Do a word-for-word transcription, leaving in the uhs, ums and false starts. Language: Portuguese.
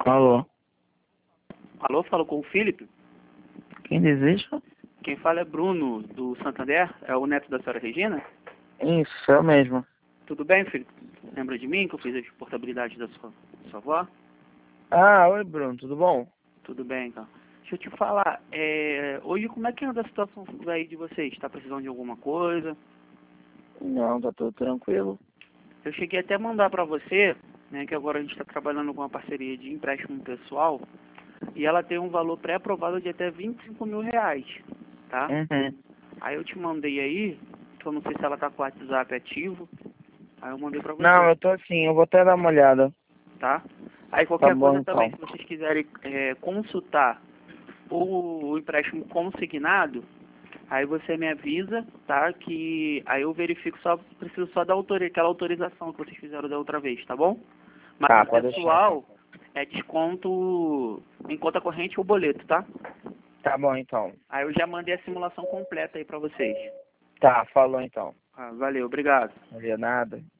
Alô? Alô, falo com o Felipe. Quem deseja? Quem fala é Bruno, do Santander, é o neto da senhora Regina. Isso, eu mesmo. Tudo bem, Felipe? Lembra de mim, que eu fiz a portabilidade da sua, sua avó? Ah, oi Bruno, tudo bom? Tudo bem, então. Deixa eu te falar, é, hoje como é que anda a situação aí de vocês? Está precisando de alguma coisa? Não, tá tudo tranquilo. Eu cheguei até a mandar para você, né, que agora a gente está trabalhando com uma parceria de empréstimo pessoal, e ela tem um valor pré-aprovado de até vinte e cinco mil reais, tá? Uhum. Aí eu te mandei aí, que eu não sei se ela tá com o WhatsApp ativo, aí eu mandei pra Não, você, eu tô assim, eu vou até dar uma olhada. tá? Aí Tá qualquer bom coisa também, então. se vocês quiserem é, consultar o, o empréstimo consignado, aí você me avisa, tá? Que aí eu verifico, só preciso só da autori aquela autorização que vocês fizeram da outra vez, tá bom? Mas Tá, o pode deixar então. pessoal é desconto em conta corrente ou boleto, tá? Tá bom então. Aí eu já mandei a simulação completa aí pra vocês. Tá, falou então. Ah, valeu, obrigado. Não havia nada.